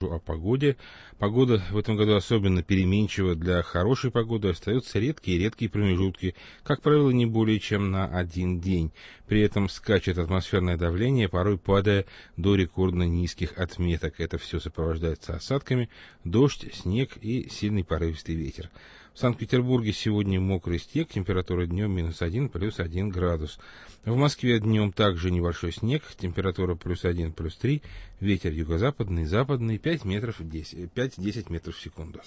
вопросу о погоде. Погода в этом году особенно переменчива. Для хорошей погоды остаются редкие промежутки, как правило, не более чем на один день. При этом скачет атмосферное давление, порой падая до рекордно низких отметок. Это все сопровождается осадками, дождь, снег и сильный порывистый ветер. В Санкт-Петербурге сегодня мокрый снег, температура днем -1, +1 градус. В Москве днем также небольшой снег, температура +1, +3, ветер юго-западный, западный 5-10 метров в секунду.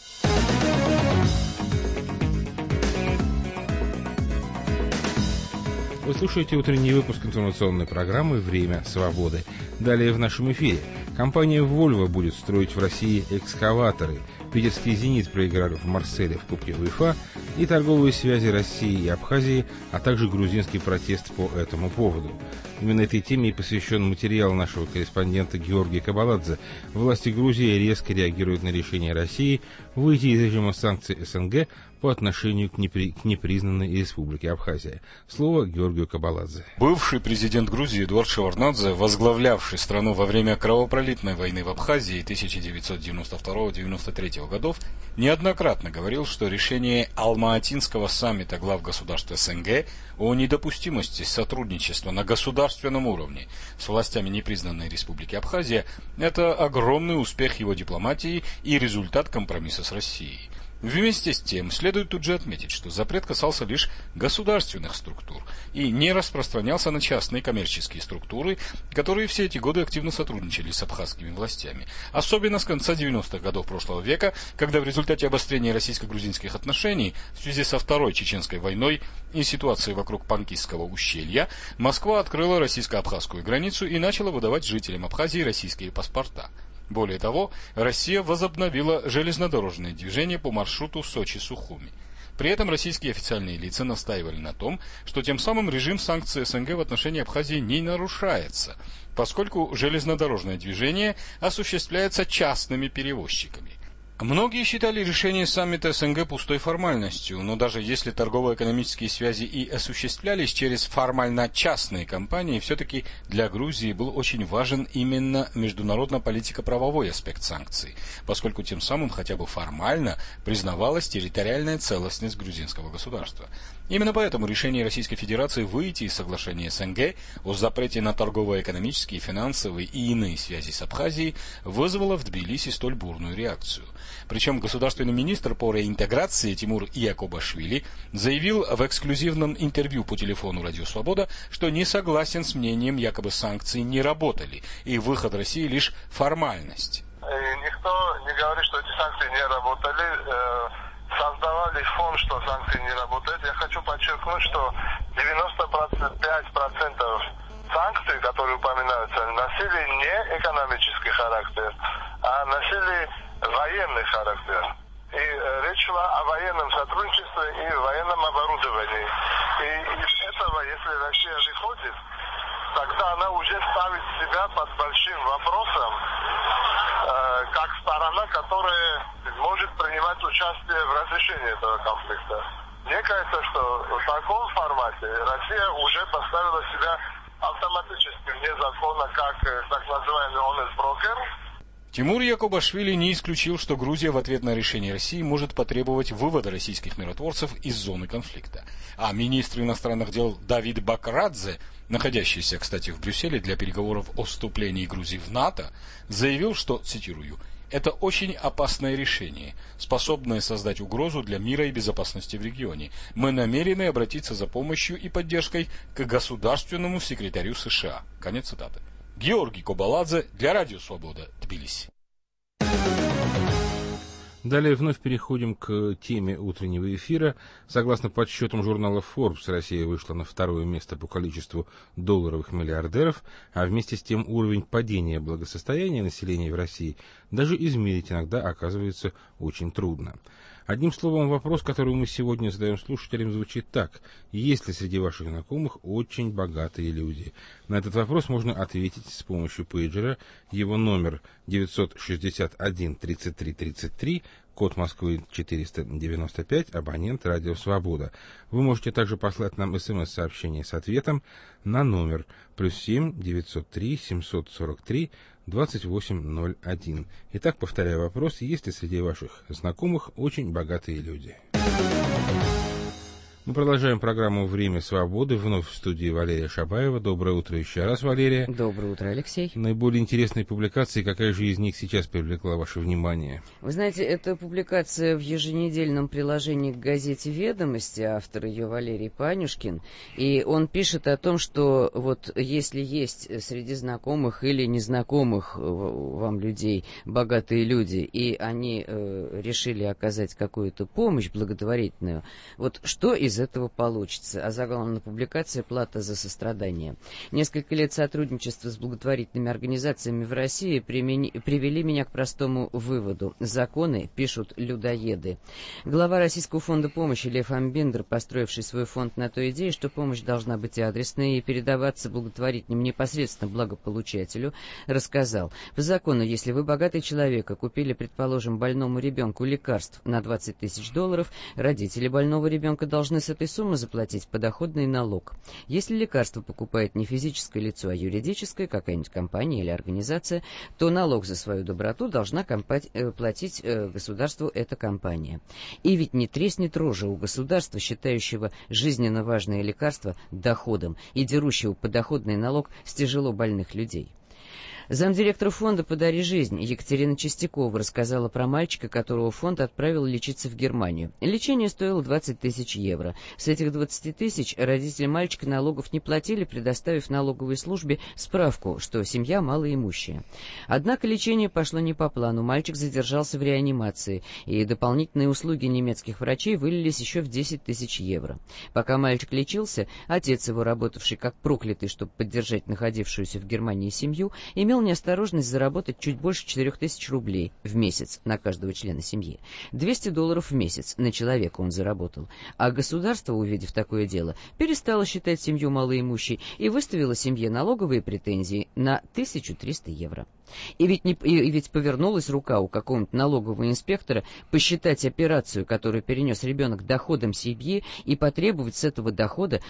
Вы слушаете утренний выпуск информационной программы «Время свободы». Далее в нашем эфире. Компания Volvo будет строить в России экскаваторы. Питерский «Зенит» проиграли в Марселе в Кубке УЕФА, и торговые связи России и Абхазии, а также грузинский протест по этому поводу. Именно этой теме и посвящен материал нашего корреспондента Георгия Кабаладзе. Власти Грузии резко реагируют на решение России выйти из режима санкций СНГ по отношению к непризнанной республике Абхазия. Слово Георгию Кабаладзе. Бывший президент Грузии Эдуард Шеварднадзе, возглавлявший страну во время кровопролитной войны в Абхазии 1992-1993 годов, неоднократно говорил, что решение Алма-Атинского саммита глав государств СНГ о недопустимости сотрудничества на государственном уровне с властями непризнанной республики Абхазия – это огромный успех его дипломатии и результат компромисса с Россией. Вместе с тем, следует тут же отметить, что запрет касался лишь государственных структур и не распространялся на частные коммерческие структуры, которые все эти годы активно сотрудничали с абхазскими властями. Особенно с конца 90-х годов прошлого века, когда в результате обострения российско-грузинских отношений в связи со Второй Чеченской войной и ситуацией вокруг Панкисского ущелья, Москва открыла российско-абхазскую границу и начала выдавать жителям Абхазии российские паспорта. Более того, Россия возобновила железнодорожное движение по маршруту Сочи-Сухуми. При этом российские официальные лица настаивали на том, что тем самым режим санкций СНГ в отношении Абхазии не нарушается, поскольку железнодорожное движение осуществляется частными перевозчиками. Многие считали решение саммита СНГ пустой формальностью, но даже если торгово-экономические связи и осуществлялись через формально частные компании, все-таки для Грузии был очень важен именно международно-политико-правовой аспект санкций, поскольку тем самым хотя бы формально признавалась территориальная целостность грузинского государства. Именно поэтому решение Российской Федерации выйти из соглашения СНГ о запрете на торгово-экономические, финансовые и иные связи с Абхазией вызвало в Тбилиси столь бурную реакцию. Причем государственный министр по реинтеграции Тимур Иакобашвили заявил в эксклюзивном интервью по телефону «Радио Свобода», что не согласен с мнением, якобы санкции не работали, и выход России лишь формальность. Никто не говорит, что эти санкции не работали. Создавали фон, что санкции не работают. Я хочу подчеркнуть, что 95% санкций, которые упоминаются, носили не экономический характер, а носили военный характер. И речь шла о военном сотрудничестве и военном оборудовании. И из этого, если Россия выходит, тогда она уже ставит себя под большим вопросом, как сторона, которая может принимать участие в разрешении этого конфликта. Мне кажется, что в таком формате Россия уже поставила себя автоматически вне закона, как так называемый honest broker. Тимур Иакобашвили не исключил, что Грузия в ответ на решение России может потребовать вывода российских миротворцев из зоны конфликта. А министр иностранных дел Давид Бакрадзе, находящийся, кстати, в Брюсселе для переговоров о вступлении Грузии в НАТО, заявил, что, цитирую, «это очень опасное решение, способное создать угрозу для мира и безопасности в регионе. Мы намерены обратиться за помощью и поддержкой к государственному секретарю США». Конец цитаты. Георгий Кабаладзе для Радио Свобода, Тбилиси. Далее вновь переходим к теме утреннего эфира. Согласно подсчетам журнала Forbes, Россия вышла на второе место по количеству долларовых миллиардеров, а вместе с тем уровень падения благосостояния населения в России даже измерить иногда оказывается очень трудно. Одним словом, вопрос, который мы сегодня задаем слушателям, звучит так. Есть ли среди ваших знакомых очень богатые люди? На этот вопрос можно ответить с помощью пейджера. Его номер 961 33 33, код Москвы 495, абонент Радио Свобода. Вы можете также послать нам смс-сообщение с ответом на номер +7 903 743 2801. Итак, повторяю вопрос, есть ли среди ваших знакомых очень богатые люди? Мы продолжаем программу «Время свободы». Вновь в студии Валерия Шабаева. Доброе утро еще раз, Валерия. Доброе утро, Алексей. Наиболее интересные публикации, какая же из них сейчас привлекла ваше внимание? Вы знаете, это публикация в еженедельном приложении к газете «Ведомости», автор ее Валерий Панюшкин. И он пишет о том, что вот если есть среди знакомых или незнакомых вам людей богатые люди, и они решили оказать какую-то помощь благотворительную, вот что из этого получится? А заглавная публикация «Плата за сострадание». Несколько лет сотрудничества с благотворительными организациями в России привели меня к простому выводу. Законы пишут людоеды. Глава Российского фонда помощи Лев Амбиндер, построивший свой фонд на той идее, что помощь должна быть адресной и передаваться благотворительным непосредственно благополучателю, рассказал: по закону, если вы богатый человек, и купили, предположим, больному ребенку лекарств на $20 тысяч, родители больного ребенка должны с этой суммы заплатить подоходный налог. Если лекарство покупает не физическое лицо, а юридическое, какая-нибудь компания или организация, то налог за свою доброту должна платить государству эта компания. И ведь не треснет рожа у государства, считающего жизненно важное лекарство доходом и дерущего подоходный налог с тяжело больных людей. Замдиректора фонда «Подари жизнь» Екатерина Чистякова рассказала про мальчика, которого фонд отправил лечиться в Германию. Лечение стоило 20 тысяч евро. С этих 20 тысяч родители мальчика налогов не платили, предоставив налоговой службе справку, что семья малоимущая. Однако лечение пошло не по плану, мальчик задержался в реанимации, и дополнительные услуги немецких врачей вылились еще в 10 тысяч евро. Пока мальчик лечился, отец его, работавший как проклятый, чтобы поддержать находившуюся в Германии семью, имел неосторожность заработать чуть больше 4 тысяч рублей в месяц на каждого члена семьи. $200 в месяц на человека он заработал. А государство, увидев такое дело, перестало считать семью малоимущей и выставило семье налоговые претензии на 1300 евро. И ведь повернулась рука у какого-нибудь налогового инспектора посчитать операцию, которую перенес ребенок, доходом семьи и потребовать с этого дохода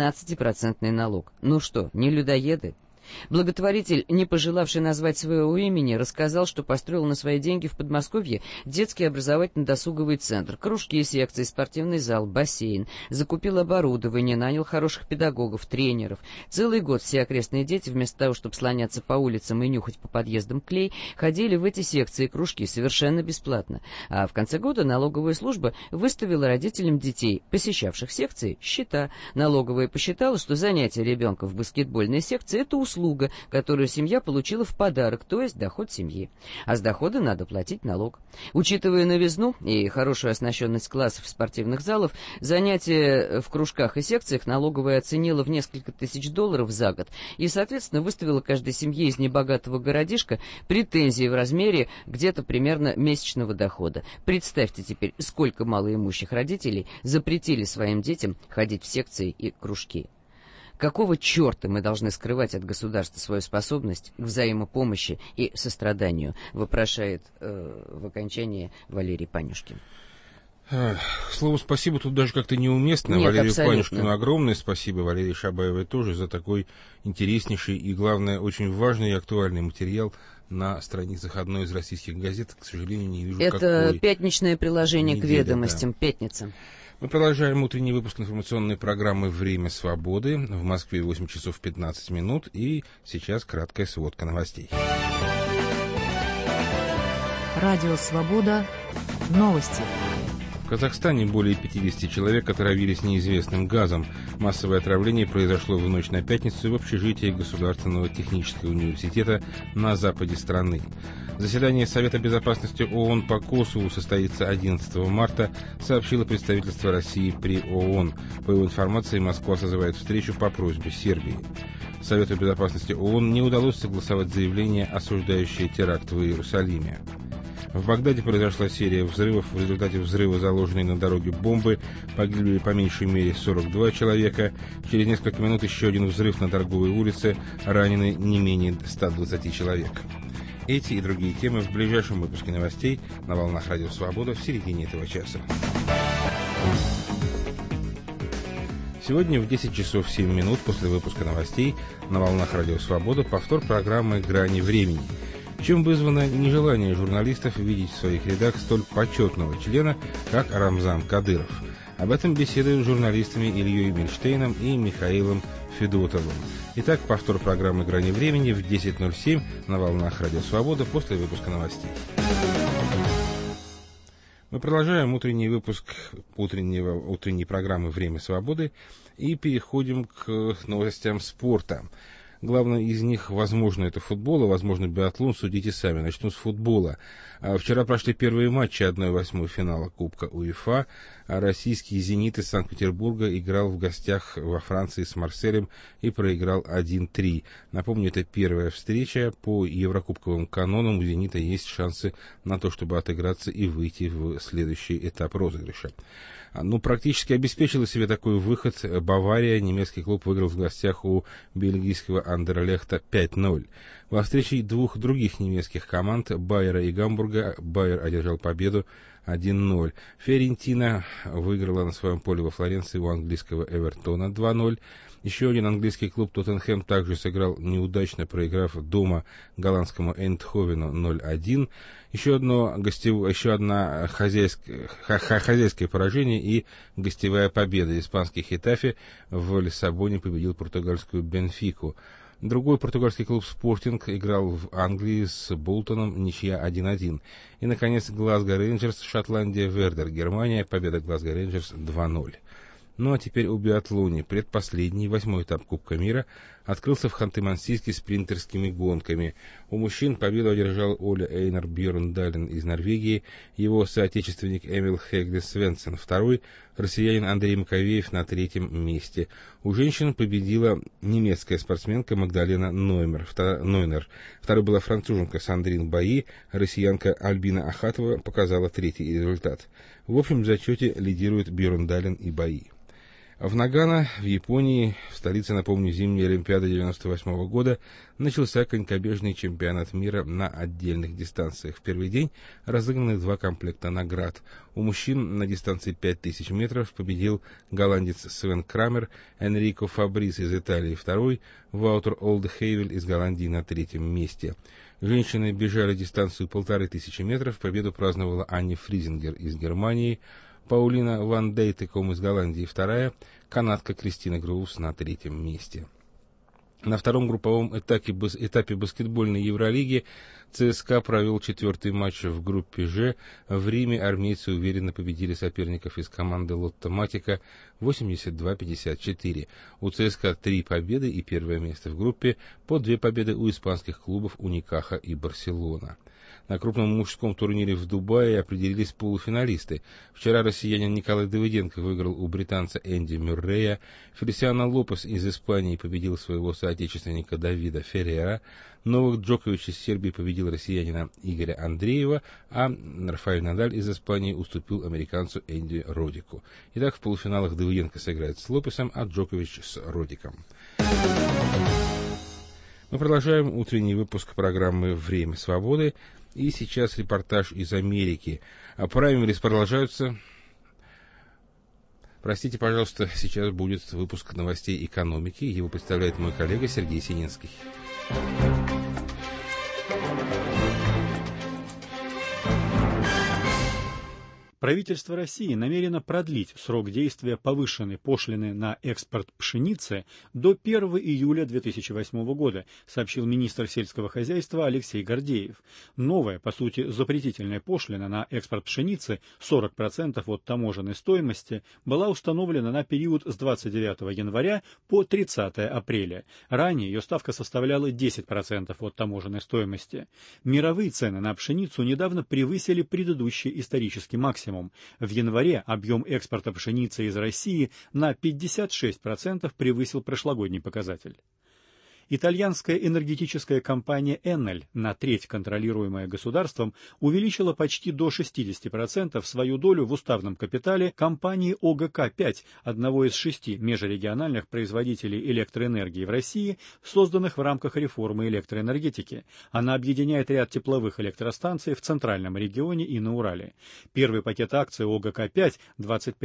13% налог. Ну что, не людоеды? Благотворитель, не пожелавший назвать своего имени, рассказал, что построил на свои деньги в Подмосковье детский образовательно-досуговый центр, кружки, секции, спортивный зал, бассейн, закупил оборудование, нанял хороших педагогов, тренеров. Целый год все окрестные дети, вместо того, чтобы слоняться по улицам и нюхать по подъездам клей, ходили в эти секции и кружки совершенно бесплатно. А в конце года налоговая служба выставила родителям детей, посещавших секции, счета. Налоговая посчитала, что занятие ребенка в баскетбольной секции – это услуга, которую семья получила в подарок, то есть доход семьи. А с дохода надо платить налог. Учитывая новизну и хорошую оснащенность классов спортивных залов, занятия в кружках и секциях налоговая оценила в несколько тысяч долларов за год и, соответственно, выставила каждой семье из небогатого городишка претензии в размере где-то примерно месячного дохода. Представьте теперь, сколько малоимущих родителей запретили своим детям ходить в секции и кружки. Какого черта мы должны скрывать от государства свою способность к взаимопомощи и состраданию, вопрошает в окончании Валерий Панюшкин. Слово «спасибо» тут даже как-то неуместно. Нет, Валерию абсолютно. Панюшкину огромное спасибо, Валерии Шабаевой тоже за такой интереснейший и, главное, очень важный и актуальный материал на страницах одной из российских газет. К сожалению, не вижу, Это какой пятничное приложение недели, к «Ведомостям», «Пятница». Мы продолжаем утренний выпуск информационной программы «Время свободы». В Москве 8 часов 15 минут. И сейчас краткая сводка новостей. Радио «Свобода». Новости. В Казахстане более 50 человек отравились неизвестным газом. Массовое отравление произошло в ночь на пятницу в общежитии Государственного технического университета на западе страны. Заседание Совета безопасности ООН по Косову состоится 11 марта, сообщило представительство России при ООН. По его информации, Москва созывает встречу по просьбе Сербии. Совету безопасности ООН не удалось согласовать заявление, осуждающее теракт в Иерусалиме. В Багдаде произошла серия взрывов. В результате взрыва, заложенной на дороге бомбы, погибли по меньшей мере 42 человека. Через несколько минут еще один взрыв на торговой улице. Ранены не менее 120 человек. Эти и другие темы в ближайшем выпуске новостей на волнах Радио Свобода в середине этого часа. Сегодня в 10 часов 7 минут после выпуска новостей на волнах Радио Свобода повтор программы «Грани времени». чем вызвано нежелание журналистов видеть в своих рядах столь почетного члена, как Рамзан Кадыров. Об этом беседуют с журналистами Ильей Мильштейном и Михаилом Федотовым. Итак, повтор программы «Грани времени» в 10:07 на волнах Радио Свобода после выпуска новостей. Мы продолжаем утренний выпуск утренней программы «Время свободы» и переходим к новостям спорта. Главное из них, возможно, это футбол, а возможно, биатлон. Судите сами. Начну с футбола. Вчера прошли первые матчи 1/8 финала Кубка УЕФА. Российский «Зенит» из Санкт-Петербурга играл в гостях во Франции с Марселем и проиграл 1-3. Напомню, это первая встреча. По еврокубковым канонам у «Зенита» есть шансы на то, чтобы отыграться и выйти в следующий этап розыгрыша. Практически обеспечила себе такой выход Бавария. Немецкий клуб выиграл в гостях у бельгийского Андерлехта 5-0. Во встрече двух других немецких команд, Байера и Гамбурга, Байер одержал победу 1-0. Фиорентина выиграла на своем поле во Флоренции у английского Эвертона 2-0. Еще один английский клуб Тоттенхэм также сыграл неудачно, проиграв дома голландскому Эйндховену 0-1. Еще одно хозяйское поражение и гостевая победа. Испанский Хетафе в Лиссабоне победил португальскую Бенфику. Другой португальский клуб «Спортинг» играл в Англии с Болтоном, ничья 1-1. И, наконец, Глазго Рейнджерс, Шотландия, Вердер, Германия, победа Глазго Рейнджерс 2-0. Ну а теперь о биатлоне. Предпоследний, 8-й этап Кубка мира открылся в Ханты-Мансийске спринтерскими гонками. У мужчин победу одержал Оля Эйнар Бьерндален из Норвегии, его соотечественник Эмил Хегле Свенсен второй, россиянин Андрей Маковеев на 3-м месте. У женщин победила немецкая спортсменка Магдалена Нойнер. Второй была француженка Сандрин Баи, россиянка Альбина Ахатова показала 3-й результат. В общем зачете лидируют Бьерндален и Баи. В Нагано, в Японии, в столице, напомню, зимней Олимпиады 1998 года, начался конькобежный чемпионат мира на отдельных дистанциях. В первый день разыграны 2 комплекта наград. У мужчин на дистанции 5000 метров победил голландец Свен Крамер, Энрико Фабрис из Италии второй, Ваутер Олдхейвель из Голландии на 3-м месте. Женщины бежали дистанцию 1500 метров, победу праздновала Анни Фризингер из Германии, Паулина Ван Дейтеком из Голландии вторая, канадка Кристина Грус на 3-м месте. На втором групповом этапе баскетбольной Евролиги ЦСКА провел 4-й матч в группе «Ж». В Риме армейцы уверенно победили соперников из команды Лотто Матика 82-54. У ЦСКА 3 победы и первое место в группе, по 2 победы у испанских клубов Уникаха и Барселона. На крупном мужском турнире в Дубае определились полуфиналисты. Вчера россиянин Николай Давыденко выиграл у британца Энди Мюррея, Фелисиано Лопес из Испании победил своего соотечественника Давида Феррера, Новак Джокович из Сербии победил россиянина Игоря Андреева, а Рафаэль Надаль из Испании уступил американцу Энди Родику. Итак, в полуфиналах Давыденко сыграет с Лопесом, а Джокович с Родиком. Мы продолжаем утренний выпуск программы «Время свободы». И сейчас репортаж из Америки. Праймерис продолжаются. Простите, пожалуйста, сейчас будет выпуск новостей экономики. Его представляет мой коллега Сергей Сининский. Правительство России намерено продлить срок действия повышенной пошлины на экспорт пшеницы до 1 июля 2008 года, сообщил министр сельского хозяйства Алексей Гордеев. Новая, по сути, запретительная пошлина на экспорт пшеницы 40% от таможенной стоимости была установлена на период с 29 января по 30 апреля. Ранее ее ставка составляла 10% от таможенной стоимости. Мировые цены на пшеницу недавно превысили предыдущий исторический максимум. В январе объем экспорта пшеницы из России на 56% превысил прошлогодний показатель. Итальянская энергетическая компания Enel, на треть контролируемая государством, увеличила почти до 60% свою долю в уставном капитале компании ОГК-5, одного из 6 межрегиональных производителей электроэнергии в России, созданных в рамках реформы электроэнергетики. Она объединяет ряд тепловых электростанций в Центральном регионе и на Урале. Первый пакет акций ОГК-5,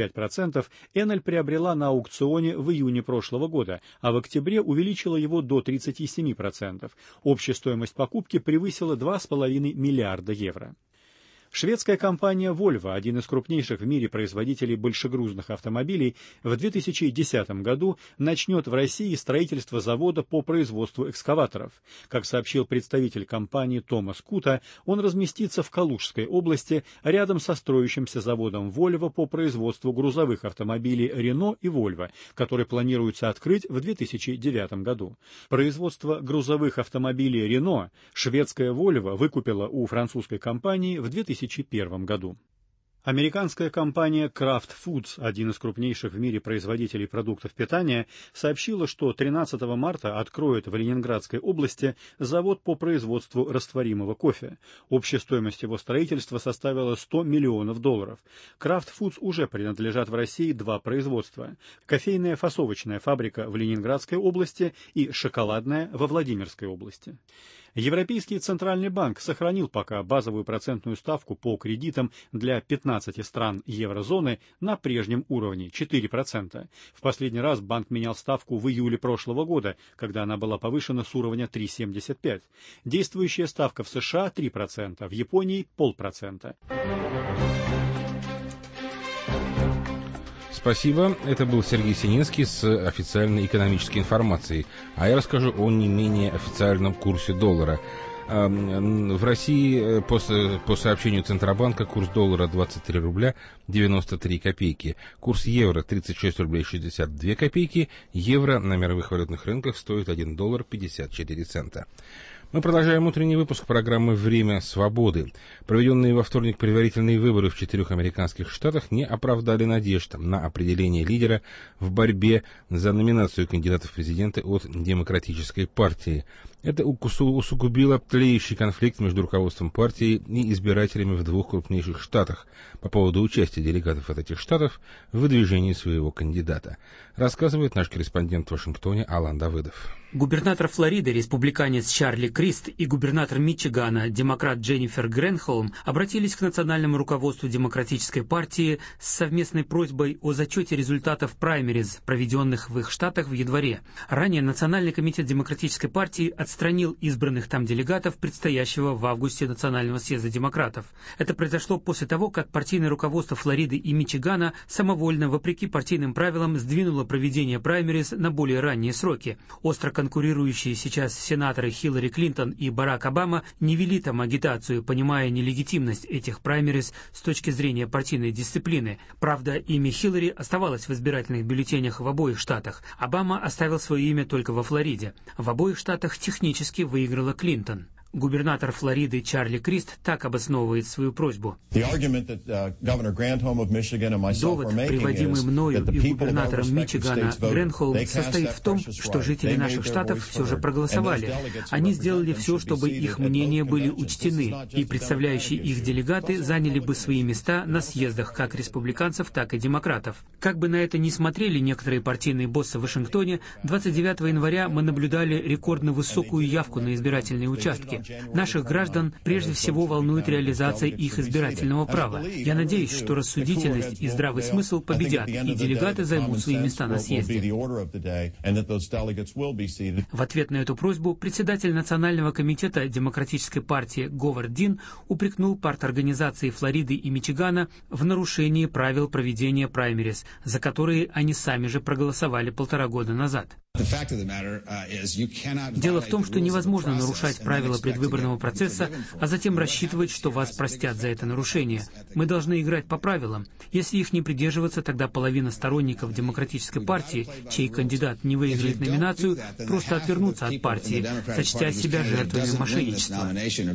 25%, Enel приобрела на аукционе в июне прошлого года, а в октябре увеличила его до 37%. Общая стоимость покупки превысила 2,5 миллиарда евро. Шведская компания Volvo, один из крупнейших в мире производителей большегрузных автомобилей, в 2010 году начнет в России строительство завода по производству экскаваторов. Как сообщил представитель компании Томас Кута, он разместится в Калужской области рядом со строящимся заводом Volvo по производству грузовых автомобилей Renault и Volvo, который планируется открыть в 2009 году. Производство грузовых автомобилей Renault шведская Volvo выкупила у французской компании в 2001 году. Американская компания Kraft Foods, один из крупнейших в мире производителей продуктов питания, сообщила, что 13 марта откроет в Ленинградской области завод по производству растворимого кофе. Общая стоимость его строительства составила $100 миллионов. Kraft Foods уже принадлежат в России два производства: кофейная фасовочная фабрика в Ленинградской области и шоколадная во Владимирской области. Европейский центральный банк сохранил пока базовую процентную ставку по кредитам для 15 стран еврозоны на прежнем уровне 4%. В последний раз банк менял ставку в июле прошлого года, когда она была повышена с уровня 3,75. Действующая ставка в США 3%, в Японии 0,5%. Спасибо. Это был Сергей Сининский с официальной экономической информацией. А я расскажу о не менее официальном курсе доллара. В России по сообщению Центробанка курс доллара 23 рубля 93 копейки. Курс евро 36 рублей 62 копейки. Евро на мировых валютных рынках стоит $1 54 цента. Мы продолжаем утренний выпуск программы «Время свободы». Проведенные во вторник предварительные выборы в 4 американских штатах не оправдали надежд на определение лидера в борьбе за номинацию кандидатов в президенты от Демократической партии. Это усугубило тлеющий конфликт между руководством партии и избирателями в двух крупнейших штатах по поводу участия делегатов от этих штатов в выдвижении своего кандидата. Рассказывает наш корреспондент в Вашингтоне Алан Давыдов. Губернатор Флориды, республиканец Чарли Крист, и губернатор Мичигана, демократ Дженнифер Гренхолм, обратились к национальному руководству Демократической партии с совместной просьбой о зачете результатов праймериз, проведенных в их штатах в январе. Ранее Национальный комитет Демократической партии отстранил избранных там делегатов предстоящего в августе Национального съезда демократов. Это произошло после того, как партийное руководство Флориды и Мичигана самовольно, вопреки партийным правилам, сдвинуло проведение праймериз на более ранние сроки. Остро конкурирующие сейчас сенаторы Хиллари Клинтон и Барак Обама не вели там агитацию, понимая нелегитимность этих праймериз с точки зрения партийной дисциплины. Правда, имя Хиллари оставалось в избирательных бюллетенях в обоих штатах. Обама оставил свое имя только во Флориде. В обоих штатах технически выиграла Клинтон. Губернатор Флориды Чарли Крист так обосновывает свою просьбу. Довод, приводимый мною и губернатором Мичигана Гренхолм, состоит в том, что жители наших штатов все же проголосовали. Они сделали все, чтобы их мнения были учтены, и представляющие их делегаты заняли бы свои места на съездах как республиканцев, так и демократов. Как бы на это ни смотрели некоторые партийные боссы в Вашингтоне, 29 января мы наблюдали рекордно высокую явку на избирательные участки. Наших граждан прежде всего волнует реализация их избирательного права. Я надеюсь, что рассудительность и здравый смысл победят, и делегаты займут свои места на съезде. В ответ на эту просьбу председатель Национального комитета Демократической партии Говард Дин упрекнул парторганизации Флориды и Мичигана в нарушении правил проведения праймериз, за которые они сами же проголосовали 1,5 года назад. Дело в том, что невозможно нарушать правила предвыборного процесса, а затем рассчитывать, что вас простят за это нарушение. Мы должны играть по правилам. Если их не придерживаться, тогда половина сторонников Демократической партии, чей кандидат не выиграет номинацию, просто отвернутся от партии, сочтя себя жертвами мошенничества.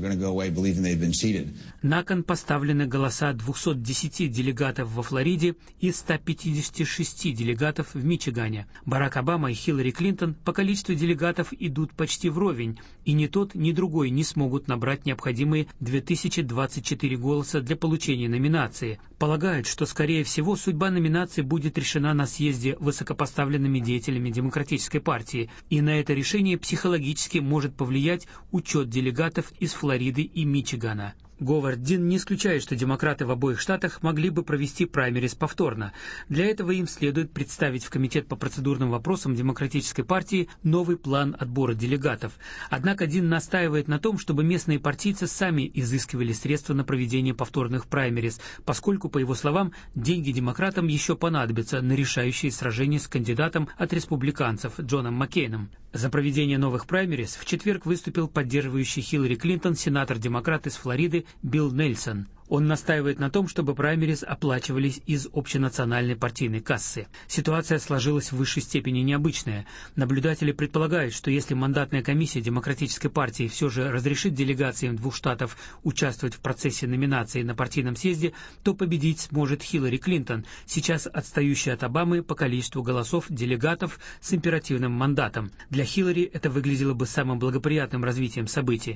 На кон поставлены голоса 210 делегатов во Флориде и 156 делегатов в Мичигане. Барак Обама и Хиллари Клинтон по количеству делегатов идут почти вровень, и ни тот, ни другой не смогут набрать необходимые 2024 голоса для получения номинации. Полагают, что, скорее всего, судьба номинации будет решена на съезде высокопоставленными деятелями Демократической партии, и на это решение психологически может повлиять учет делегатов из Флориды и Мичигана. Говард Дин не исключает, что демократы в обоих штатах могли бы провести праймериз повторно. Для этого им следует представить в Комитет по процедурным вопросам Демократической партии новый план отбора делегатов. Однако Дин настаивает на том, чтобы местные партийцы сами изыскивали средства на проведение повторных праймериз, поскольку, по его словам, деньги демократам еще понадобятся на решающие сражения с кандидатом от республиканцев Джоном Маккейном. За проведение новых праймериз в четверг выступил поддерживающий Хиллари Клинтон сенатор-демократ из Флориды Билл Нельсон. Он настаивает на том, чтобы праймериз оплачивались из общенациональной партийной кассы. Ситуация сложилась в высшей степени необычная. Наблюдатели предполагают, что если мандатная комиссия Демократической партии все же разрешит делегациям двух штатов участвовать в процессе номинации на партийном съезде, то победить сможет Хиллари Клинтон, сейчас отстающая от Обамы по количеству голосов делегатов с императивным мандатом. Для Хиллари это выглядело бы самым благоприятным развитием событий.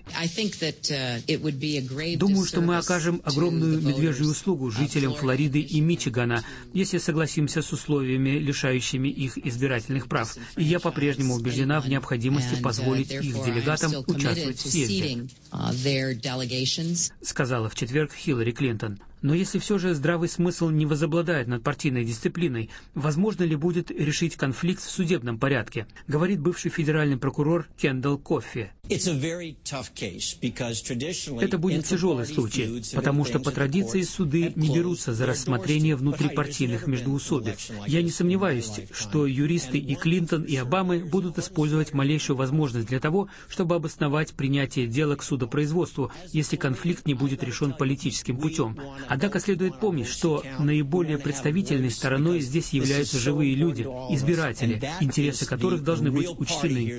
Думаю, что мы окажем огромную медвежью услугу жителям Флориды и Мичигана, если согласимся с условиями, лишающими их избирательных прав. И я по-прежнему убеждена в необходимости позволить их делегатам участвовать в съезде, сказала в четверг Хиллари Клинтон. Но если все же здравый смысл не возобладает над партийной дисциплиной, возможно ли будет решить конфликт в судебном порядке, говорит бывший федеральный прокурор Кендалл Коффи. Это будет тяжелый случай, потому что по традиции суды не берутся за рассмотрение внутрипартийных междоусобиц. Я не сомневаюсь, что юристы и Клинтон, и Обамы будут использовать малейшую возможность для того, чтобы обосновать принятие дела к судопроизводству, если конфликт не будет решен политическим путем. Однако следует помнить, что наиболее представительной стороной здесь являются живые люди, избиратели, интересы которых должны быть учтены.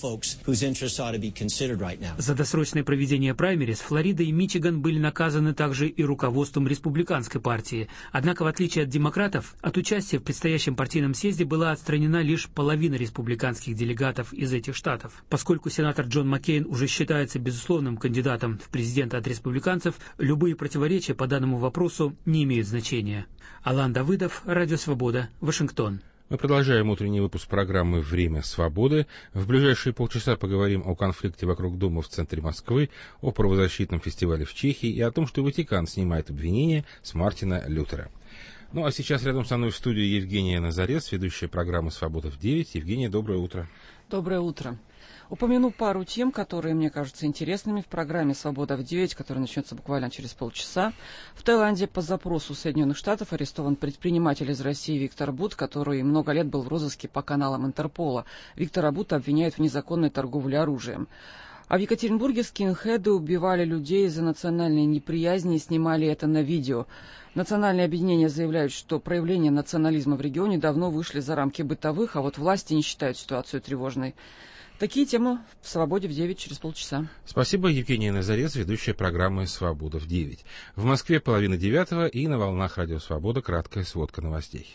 За досрочное проведение праймериз Флорида и Мичиган были наказаны также и руководством республиканской партии. Однако, в отличие от демократов, от участия в предстоящем партийном съезде была отстранена лишь половина республиканских делегатов из этих штатов. Поскольку сенатор Джон Маккейн уже считается безусловным кандидатом в президенты от республиканцев, любые противоречия по данному вопросу не имеют значения. Алан Давыдов, Радио Свобода, Вашингтон. Мы продолжаем утренний выпуск программы «Время свободы». В ближайшие полчаса поговорим о конфликте вокруг дома в центре Москвы, о правозащитном фестивале в Чехии и о том, что Ватикан снимает обвинения с Мартина Лютера. Ну а сейчас рядом со мной в студии Евгения Назарец, ведущая программы «Свобода в 9». Евгения, доброе утро. Доброе утро. Упомяну пару тем, которые мне кажутся интересными в программе «Свобода в 9», которая начнется буквально через полчаса. В Таиланде по запросу Соединенных Штатов арестован предприниматель из России Виктор Бут, который много лет был в розыске по каналам Интерпола. Виктора Бута обвиняют в незаконной торговле оружием. А в Екатеринбурге скинхеды убивали людей из-за национальной неприязни и снимали это на видео. Национальные объединения заявляют, что проявления национализма в регионе давно вышли за рамки бытовых, а вот власти не считают ситуацию тревожной. Такие темы в «Свободе в 9» через полчаса. Спасибо, Евгения Назарец, ведущая программы «Свобода в 9». В Москве 8:30 и на волнах Радио Свобода краткая сводка новостей.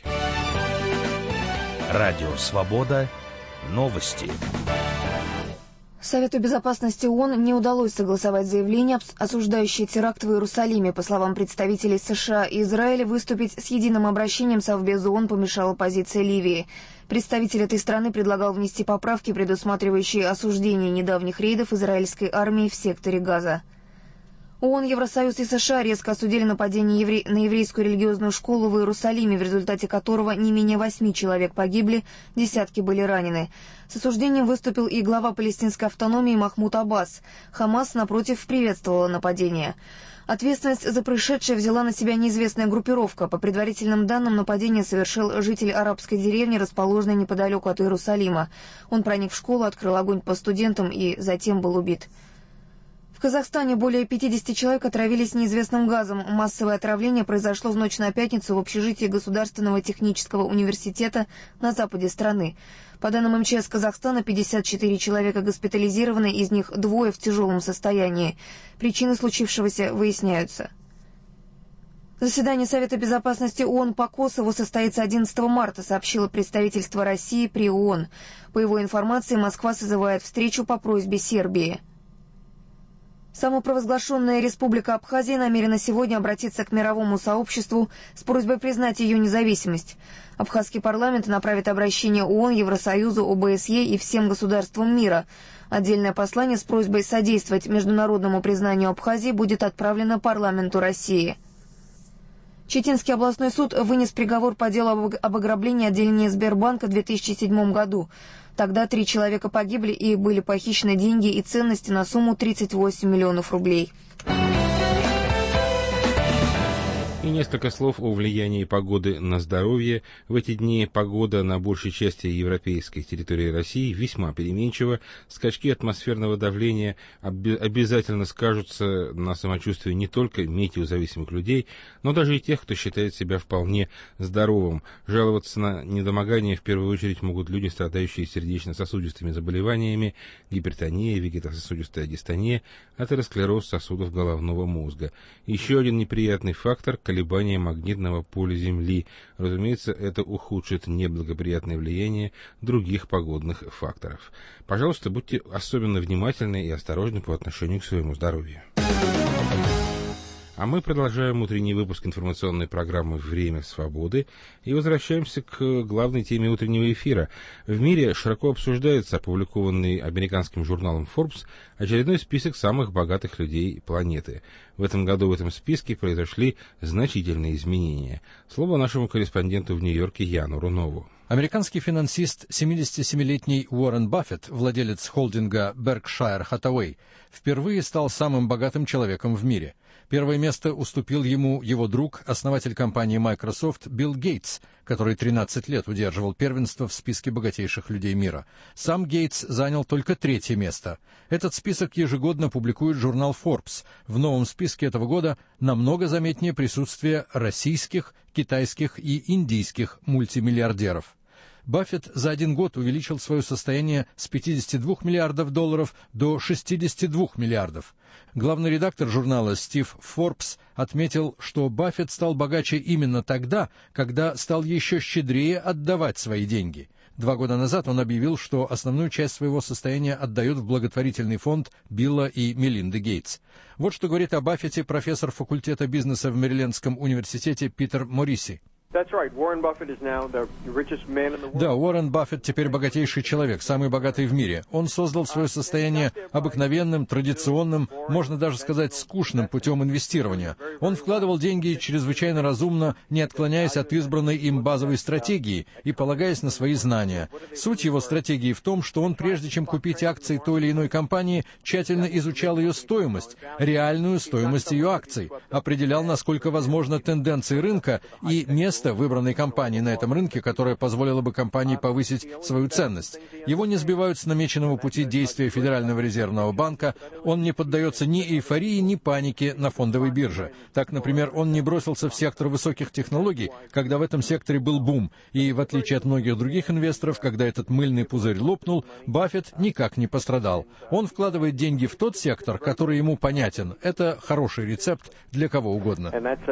Радио Свобода. Новости. Совету безопасности ООН не удалось согласовать заявление, осуждающее теракт в Иерусалиме. По словам представителей США и Израиля, выступить с единым обращением Совбезу ООН помешала позиция Ливии. Представитель этой страны предлагал внести поправки, предусматривающие осуждение недавних рейдов израильской армии в секторе Газа. ООН, Евросоюз и США резко осудили нападение на еврейскую религиозную школу в Иерусалиме, в результате которого не менее 8 человек погибли, десятки были ранены. С осуждением выступил и глава палестинской автономии Махмуд Аббас. Хамас, напротив, приветствовала нападение. Ответственность за происшедшее взяла на себя неизвестная группировка. По предварительным данным, нападение совершил житель арабской деревни, расположенной неподалеку от Иерусалима. Он проник в школу, открыл огонь по студентам и затем был убит. В Казахстане более 50 человек отравились неизвестным газом. Массовое отравление произошло в ночь на пятницу в общежитии Государственного технического университета на западе страны. По данным МЧС Казахстана, 54 человека госпитализированы, из них 2 в тяжелом состоянии. Причины случившегося выясняются. Заседание Совета безопасности ООН по Косово состоится 11 марта, сообщило представительство России при ООН. По его информации, Москва созывает встречу по просьбе Сербии. Самопровозглашенная Республика Абхазия намерена сегодня обратиться к мировому сообществу с просьбой признать ее независимость. Абхазский парламент направит обращение ООН, Евросоюзу, ОБСЕ и всем государствам мира. Отдельное послание с просьбой содействовать международному признанию Абхазии будет отправлено парламенту России. Читинский областной суд вынес приговор по делу об ограблении отделения Сбербанка в 2007 году. Тогда 3 человека погибли и были похищены деньги и ценности на сумму 38 миллионов рублей. И несколько слов о влиянии погоды на здоровье. В эти дни погода на большей части европейской территории России весьма переменчива. Скачки атмосферного давления обязательно скажутся на самочувствии не только метеозависимых людей, но даже и тех, кто считает себя вполне здоровым. Жаловаться на недомогание в первую очередь могут люди, страдающие сердечно-сосудистыми заболеваниями, гипертония, вегетососудистая дистония, атеросклероз сосудов головного мозга. Еще один неприятный фактор – колебания магнитного поля Земли. Разумеется, это ухудшит неблагоприятное влияние других погодных факторов. Пожалуйста, будьте особенно внимательны и осторожны по отношению к своему здоровью. А мы продолжаем утренний выпуск информационной программы «Время свободы» и возвращаемся к главной теме утреннего эфира. В мире широко обсуждается опубликованный американским журналом Forbes очередной список самых богатых людей планеты. В этом году в этом списке произошли значительные изменения. Слово нашему корреспонденту в Нью-Йорке Яну Рунову. Американский финансист, 77-летний Уоррен Баффет, владелец холдинга Berkshire Hathaway, впервые стал самым богатым человеком в мире. Первое место уступил ему его друг, основатель компании Microsoft Билл Гейтс, который 13 лет удерживал первенство в списке богатейших людей мира. Сам Гейтс занял только 3-е место. Этот список ежегодно публикует журнал Forbes. В новом списке этого года намного заметнее присутствие российских, китайских и индийских мультимиллиардеров. Баффет за один год увеличил свое состояние с 52 миллиардов долларов до 62 миллиардов. Главный редактор журнала Стив Форбс отметил, что Баффет стал богаче именно тогда, когда стал еще щедрее отдавать свои деньги. 2 года назад он объявил, что основную часть своего состояния отдает в благотворительный фонд Билла и Мелинды Гейтс. Вот что говорит о Баффете профессор факультета бизнеса в Мэрилендском университете Питер Морриси. Да, Уоррен Баффет теперь богатейший человек, самый богатый в мире. Он создал свое состояние обыкновенным, традиционным, можно даже сказать, скучным путем инвестирования. Он вкладывал деньги чрезвычайно разумно, не отклоняясь от избранной им базовой стратегии и полагаясь на свои знания. Суть его стратегии в том, что он, прежде чем купить акции той или иной компании, тщательно изучал ее стоимость, реальную стоимость ее акций, определял, насколько возможно тенденции рынка и место выбранной компании на этом рынке, которое позволило бы компании повысить свою ценность. Его не сбивают с намеченного пути действия Федерального резервного банка, он не поддается ни эйфории, ни панике на фондовой бирже. Так, например, он не бросился в сектор высоких технологий, когда в этом секторе был бум, и, в отличие от многих других инвесторов, когда этот мыльный пузырь лопнул, Баффет никак не пострадал. Он вкладывает деньги в тот сектор, который ему понятен. Это хороший рецепт для кого угодно.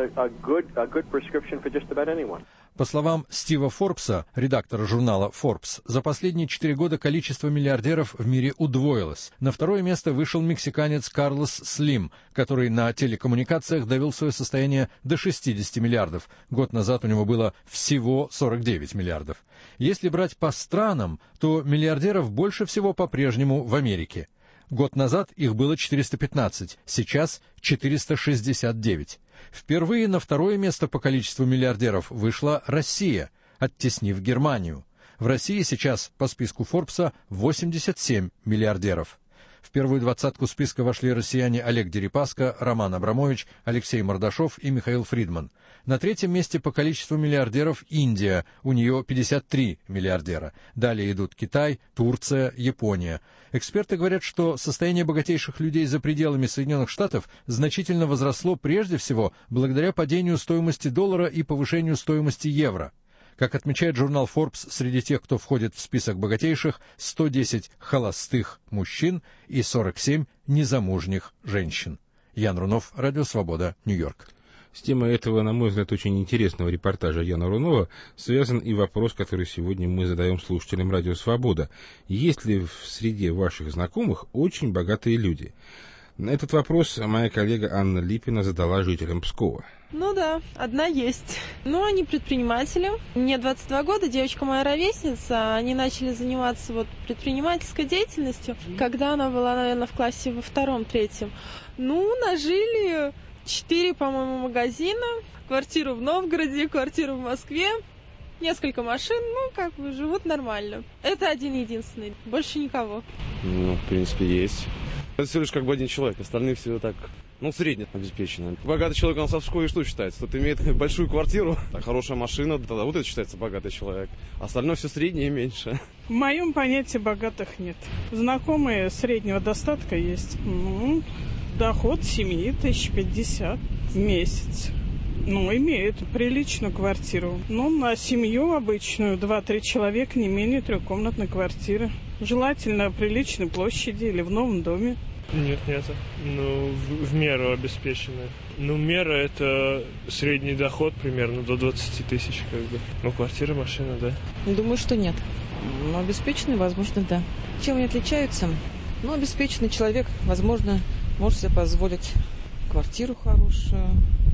По словам Стива Форбса, редактора журнала Forbes, за последние 4 года количество миллиардеров в мире удвоилось. На 2-е место вышел мексиканец Карлос Слим, который на телекоммуникациях довел свое состояние до 60 миллиардов. Год назад у него было всего 49 миллиардов. Если брать по странам, то миллиардеров больше всего по-прежнему в Америке. Год назад их было 415, сейчас 469. Впервые на 2-е место по количеству миллиардеров вышла Россия, оттеснив Германию. В России сейчас по списку Форбса 87 миллиардеров. В первую 20-ку списка вошли россияне Олег Дерипаска, Роман Абрамович, Алексей Мордашов и Михаил Фридман. На 3-м месте по количеству миллиардеров Индия, у нее 53 миллиардера. Далее идут Китай, Турция, Япония. Эксперты говорят, что состояние богатейших людей за пределами Соединенных Штатов значительно возросло прежде всего благодаря падению стоимости доллара и повышению стоимости евро. Как отмечает журнал Forbes, среди тех, кто входит в список богатейших, 110 холостых мужчин и 47 незамужних женщин. Ян Рунов, Радио Свобода, Нью-Йорк. С темой этого, на мой взгляд, очень интересного репортажа Яна Рунова связан и вопрос, который сегодня мы задаем слушателям Радио Свобода. Есть ли в среде ваших знакомых очень богатые люди? На этот вопрос моя коллега Анна Липина задала жителям Пскова. Ну да, одна есть. Ну, они предприниматели. Мне 22 года, девочка моя ровесница. Они начали заниматься предпринимательской деятельностью, когда она была, наверное, в классе во 2-3. Ну, нажили 4, по-моему, магазина, квартиру в Новгороде, квартиру в Москве, несколько машин, живут нормально. Это один-единственный, больше никого. Ну, в принципе, есть. Это всего лишь один человек, остальные все так, средне обеспечены. Богатый человек у нас в Пскове что считается? Тот имеет большую квартиру, хорошая машина, тогда вот это считается богатый человек. Остальное все среднее и меньше. В моем понятии богатых нет. Знакомые среднего достатка есть. Доход семьи 1050 в месяц. Имеют приличную квартиру. На семью обычную 2-3 человека, не менее 3-комнатной квартиры. Желательно приличной площади или в новом доме. Нет. В меру обеспечены. Мера – это средний доход примерно до 20 тысяч, квартира, машина, да. Думаю, что нет. Но обеспеченный, возможно, да. Чем они отличаются? Обеспеченный человек, возможно, может себе позволить квартиру хорошую,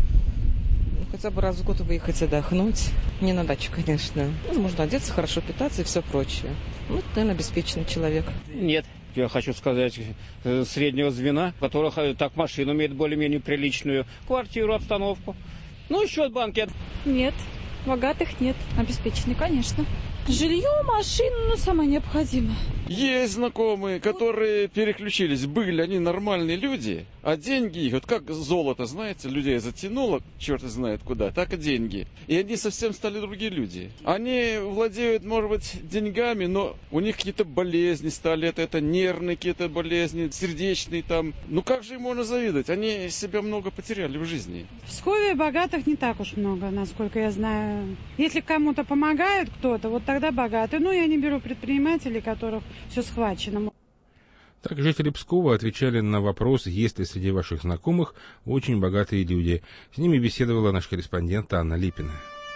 хотя бы раз в год выехать отдохнуть. Не на дачу, конечно. Можно одеться, хорошо питаться и все прочее. Это, наверное, обеспеченный человек. Нет. Я хочу сказать, среднего звена, которых так машину имеет более-менее приличную, квартиру, обстановку. Счет в банке. Нет, богатых нет, обеспеченный, конечно. Жилье, машину, самое необходимое. Есть знакомые, которые переключились, были они нормальные люди, а деньги их, как золото, знаете, людей затянуло, черт знает куда, так и деньги. И они совсем стали другие люди. Они владеют, может быть, деньгами, но у них какие-то болезни стали, это нервные какие-то болезни, сердечные там. Как же им можно завидовать? Они себя много потеряли в жизни. В Пскове богатых не так уж много, насколько я знаю. Если кому-то помогает кто-то, тогда богатые. Я не беру предпринимателей, которых все схвачено. Так жители Пскова отвечали на вопрос, есть ли среди ваших знакомых очень богатые люди. С ними беседовала наш корреспондент Анна Липина.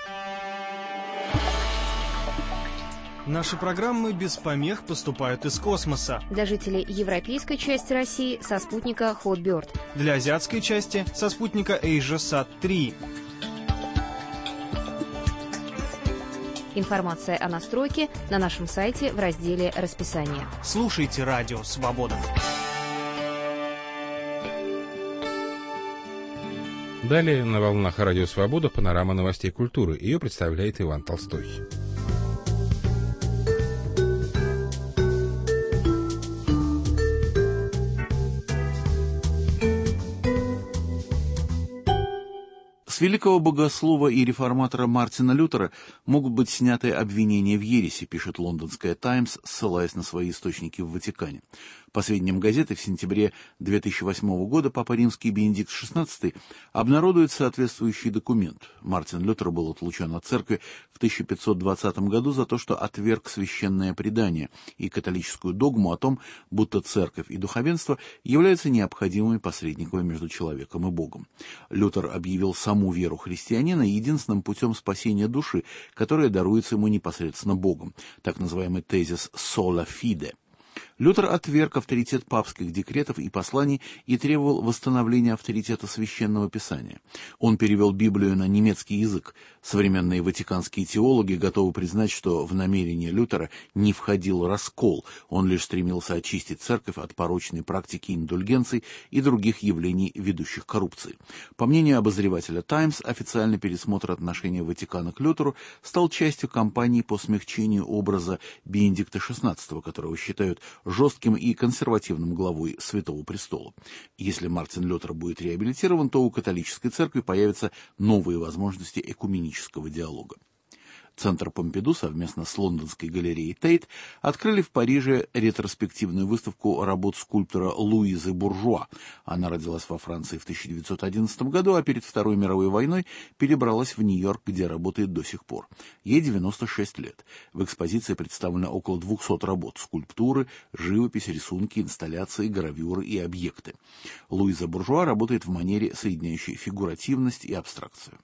Наши программы без помех поступают из космоса. Для жителей европейской части России со спутника Hotbird. Для азиатской части со спутника AsiaSat-3. Информация о настройке на нашем сайте в разделе «Расписание». Слушайте «Радио Свобода». Далее на волнах «Радио Свобода» панорама новостей культуры. Ее представляет Иван Толстой. С великого богослова и реформатора Мартина Лютера могут быть сняты обвинения в ереси, пишет лондонская «Таймс», ссылаясь на свои источники в Ватикане. По сведениям газеты, в сентябре 2008 года Папа Римский Бенедикт XVI обнародует соответствующий документ. Мартин Лютер был отлучен от церкви в 1520 году за то, что отверг священное предание и католическую догму о том, будто церковь и духовенство являются необходимыми посредниками между человеком и Богом. Лютер объявил саму веру христианина единственным путем спасения души, которая даруется ему непосредственно Богом, так называемый тезис «sola fide». Лютер отверг авторитет папских декретов и посланий и требовал восстановления авторитета священного писания. Он перевел Библию на немецкий язык. Современные ватиканские теологи готовы признать, что в намерение Лютера не входил раскол, он лишь стремился очистить церковь от порочной практики индульгенций и других явлений, ведущих к коррупции. По мнению обозревателя «Таймс», официальный пересмотр отношения Ватикана к Лютеру стал частью кампании по смягчению образа Бенедикта XVI, которого считают жестким и консервативным главой Святого Престола. Если Мартин Лютер будет реабилитирован, то у католической церкви появятся новые возможности экуменического диалога. Центр Помпиду совместно с лондонской галереей Тейт открыли в Париже ретроспективную выставку работ скульптора Луизы Буржуа. Она родилась во Франции в 1911 году, а перед Второй мировой войной перебралась в Нью-Йорк, где работает до сих пор. Ей 96 лет. В экспозиции представлено около 200 работ: скульптуры, живопись, рисунки, инсталляции, гравюры и объекты. Луиза Буржуа работает в манере, соединяющей фигуративность и абстракцию.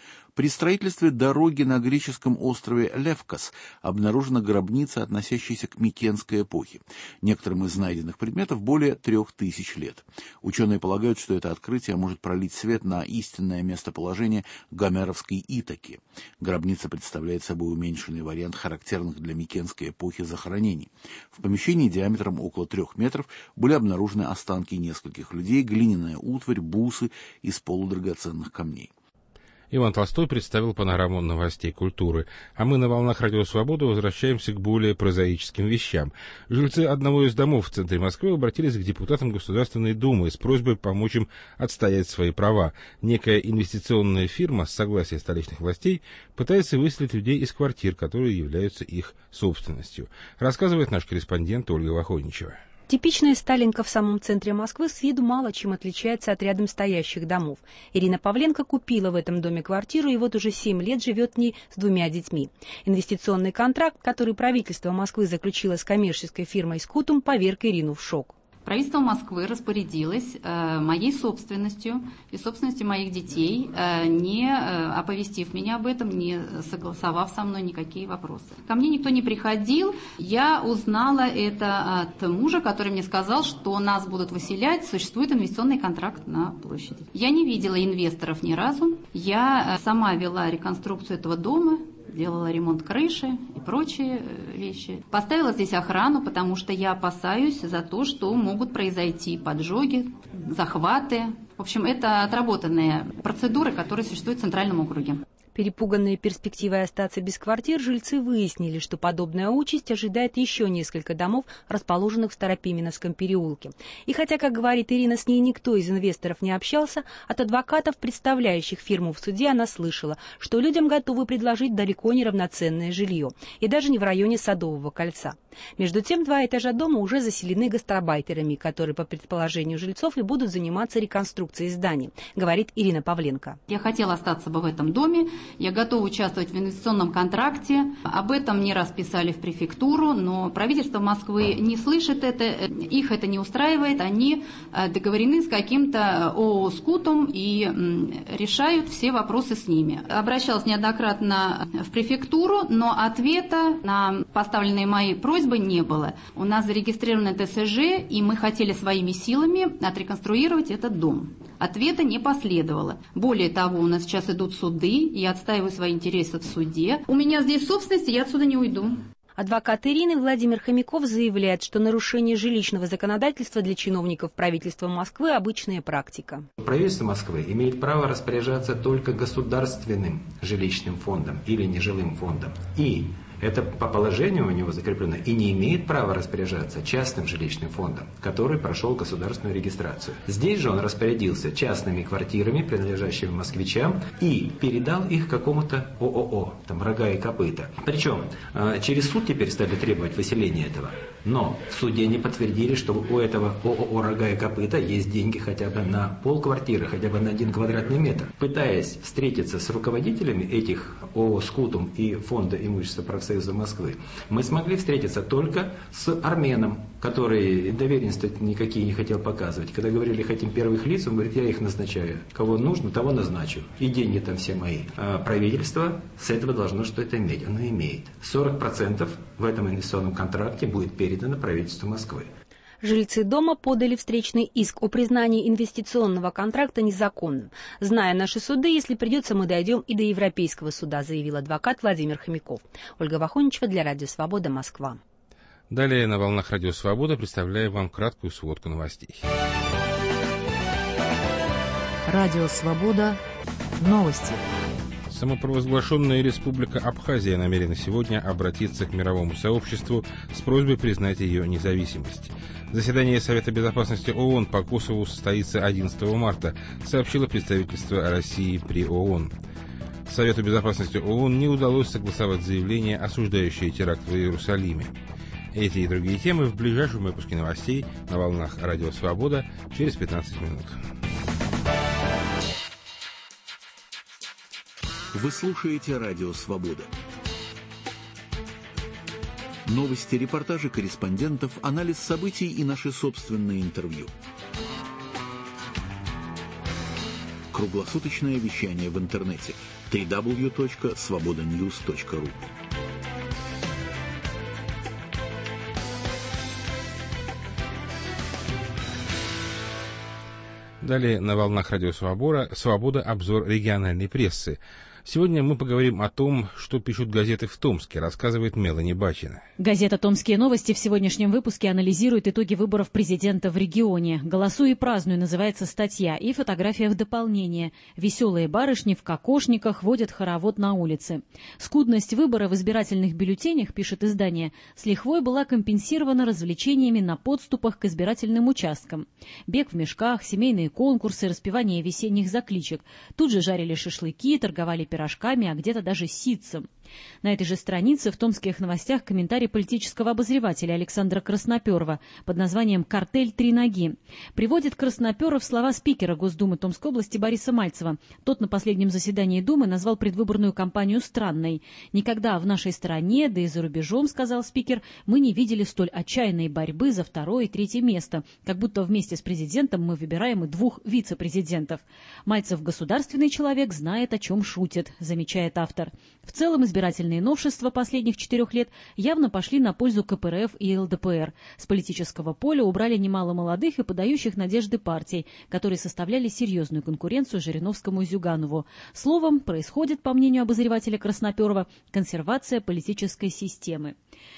При строительстве дороги на греческом острове Левкос обнаружена гробница, относящаяся к Микенской эпохе. Некоторым из найденных предметов более 3000 лет. Ученые полагают, что это открытие может пролить свет на истинное местоположение Гомеровской Итаки. Гробница представляет собой уменьшенный вариант характерных для Микенской эпохи захоронений. В помещении диаметром около 3 метров были обнаружены останки нескольких людей, глиняная утварь, бусы из полудрагоценных камней. Иван Толстой представил панораму новостей культуры, а мы на волнах Радио Свобода возвращаемся к более прозаическим вещам. Жильцы одного из домов в центре Москвы обратились к депутатам Государственной Думы с просьбой помочь им отстоять свои права. Некая инвестиционная фирма с согласия столичных властей пытается выселить людей из квартир, которые являются их собственностью, рассказывает наш корреспондент Ольга Вахоничева. Типичная Сталинка в самом центре Москвы с виду мало чем отличается от рядом стоящих домов. Ирина Павленко купила в этом доме квартиру и вот уже 7 лет живет в ней с 2 детьми. Инвестиционный контракт, который правительство Москвы заключило с коммерческой фирмой «Скутум», поверг Ирину в шок. Правительство Москвы распорядилось моей собственностью и собственностью моих детей, не оповестив меня об этом, не согласовав со мной никакие вопросы. Ко мне никто не приходил. Я узнала это от мужа, который мне сказал, что нас будут выселять, существует инвестиционный контракт на площади. Я не видела инвесторов ни разу. Я сама вела реконструкцию этого дома, делала ремонт крыши и прочие вещи. Поставила здесь охрану, потому что я опасаюсь за то, что могут произойти поджоги, захваты. В общем, это отработанные процедуры, которые существуют в Центральном округе. Перепуганные перспективой остаться без квартир, жильцы выяснили, что подобная участь ожидает еще несколько домов, расположенных в Старопименовском переулке. И хотя, как говорит Ирина, с ней никто из инвесторов не общался, от адвокатов, представляющих фирму в суде, она слышала, что людям готовы предложить далеко не равноценное жилье, и даже не в районе Садового кольца. Между тем, 2 этажа дома уже заселены гастарбайтерами, которые, по предположению жильцов, и будут заниматься реконструкцией зданий, говорит Ирина Павленко. Я хотела остаться бы в этом доме, я готова участвовать в инвестиционном контракте. Об этом не раз писали в префектуру, но правительство Москвы не слышит это, их это не устраивает. Они договорены с каким-то ООО «Скутум» и решают все вопросы с ними. Обращалась неоднократно в префектуру, но ответа на поставленные мои просьбы не было. У нас зарегистрировано ТСЖ, и мы хотели своими силами отреконструировать этот дом. Ответа не последовало. Более того, у нас сейчас идут суды, я отстаиваю свои интересы в суде. У меня здесь собственность, и я отсюда не уйду. Адвокат Ирины Владимир Хомяков заявляет, что нарушение жилищного законодательства для чиновников правительства Москвы – обычная практика. Правительство Москвы имеет право распоряжаться только государственным жилищным фондом или нежилым фондом. И это по положению у него закреплено, и не имеет права распоряжаться частным жилищным фондом, который прошел государственную регистрацию. Здесь же он распорядился частными квартирами, принадлежащими москвичам, и передал их какому-то ООО, там «Рога и копыта». Причем через суд теперь стали требовать выселения этого. Но в суде не подтвердили, что у этого ООО «Рога и копыта» есть деньги хотя бы на полквартиры, хотя бы на 1 квадратный метр. Пытаясь встретиться с руководителями этих ООО «Скутум» и Фонда имущества Союза Москвы, мы смогли встретиться только с арменом, который доверенности никакие не хотел показывать. Когда говорили, хотим первых лиц, он говорит, я их назначаю. Кого нужно, того назначу. И деньги там все мои. А правительство с этого должно что-то иметь. Оно имеет. 40% в этом инвестиционном контракте будет передано правительству Москвы. Жильцы дома подали встречный иск о признании инвестиционного контракта незаконным. Зная наши суды, если придется, мы дойдем и до Европейского суда, заявил адвокат Владимир Хомяков. Ольга Вахоничева для Радио Свобода, Москва. Далее на волнах Радио Свобода представляем вам краткую сводку новостей. Радио Свобода. Новости. Самопровозглашенная Республика Абхазия намерена сегодня обратиться к мировому сообществу с просьбой признать ее независимость. Заседание Совета Безопасности ООН по Косову состоится 11 марта, сообщило представительство России при ООН. Совету Безопасности ООН не удалось согласовать заявление, осуждающее теракт в Иерусалиме. Эти и другие темы в ближайшем выпуске новостей на волнах Радио Свобода через 15 минут. Вы слушаете Радио Свобода. Новости, репортажи корреспондентов, анализ событий и наши собственные интервью. Круглосуточное вещание в интернете www.svobodanews.ru. Далее на волнах радио «Свобода» обзор региональной прессы. Сегодня мы поговорим о том, что пишут газеты в Томске, рассказывает Мелани Бачина. Газета «Томские новости» в сегодняшнем выпуске анализирует итоги выборов президента в регионе. «Голосуй и празднуй» называется статья, и фотография в дополнение. Веселые барышни в кокошниках водят хоровод на улице. Скудность выбора в избирательных бюллетенях, пишет издание, с лихвой была компенсирована развлечениями на подступах к избирательным участкам. Бег в мешках, семейные конкурсы, распевание весенних закличек. Тут же жарили шашлыки, торговали пирожками, а где-то даже ситцем. На этой же странице в «Томских новостях» комментарий политического обозревателя Александра Красноперова под названием «Картель три ноги». Приводит Красноперов слова спикера Госдумы Томской области Бориса Мальцева. Тот на последнем заседании Думы назвал предвыборную кампанию странной. «Никогда в нашей стране, да и за рубежом, — сказал спикер, — мы не видели столь отчаянной борьбы за второе и третье место, как будто вместе с президентом мы выбираем и двух вице-президентов. Мальцев государственный человек, знает, о чем шутит», замечает автор. В целом избирательные новшества последних 4 лет явно пошли на пользу КПРФ и ЛДПР. С политического поля убрали немало молодых и подающих надежды партий, которые составляли серьезную конкуренцию Жириновскому и Зюганову. Словом, происходит, по мнению обозревателя Красноперова, консервация политической системы.